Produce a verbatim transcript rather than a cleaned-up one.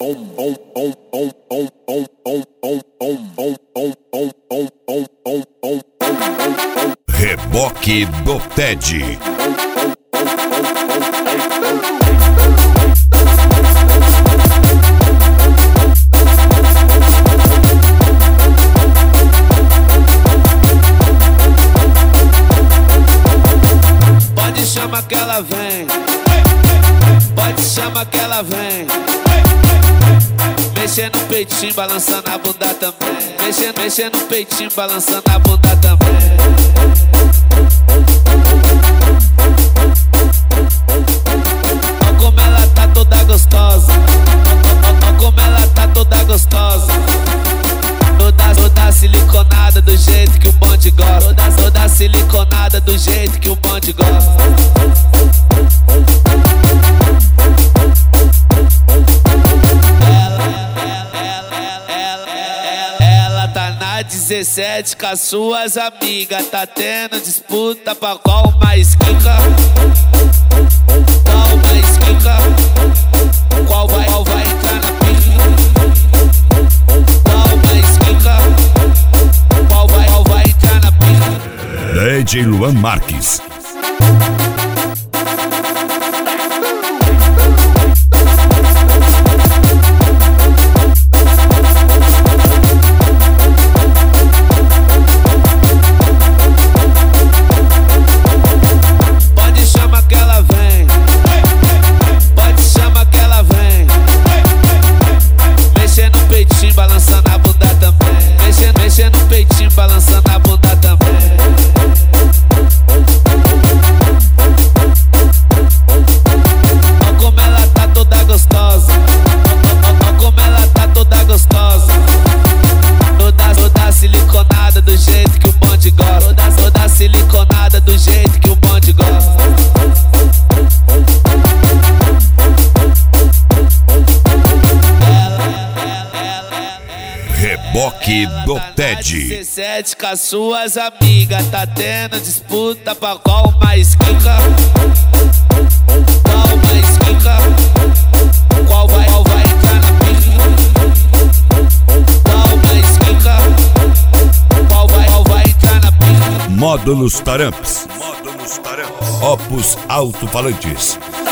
Reboque do Ted. Pode chamar que ela vem, pode chamar que ela vem. Mexendo no peitinho, balançando a bunda também. Mexendo, mexendo no peitinho, balançando a bunda também. Olha como ela tá toda gostosa. Olha como ela tá toda gostosa. Toda, toda siliconada do jeito que o bonde gosta. Toda, toda siliconada do jeito que o bonde gosta. dezessete com as suas amigas, tá tendo disputa pra qual mais quica. Qual mais quica? Qual vai, qual vai entrar na pica? Qual mais quica? Qual vai, qual vai entrar na pica? D J Luan Marques. Balançando a bunda também. Mexendo, mexendo no peitinho, balançando a bunda também. Olha como ela tá toda gostosa. Olha como ela tá toda gostosa. Toda, toda siliconada do jeito que o bonde gosta. Toda, toda siliconada do jeito que o bonde gosta. Reboque do Ted. dezessete com as suas amigas, tá tendo disputa pra qual mais quica. Qual mais quica? Qual vai, qual vai entrar na pica? Qual mais quica? Qual vai, qual vai entrar na pica? Módulos Taramps. Módulos Taramps. Opus Alto-Falantes.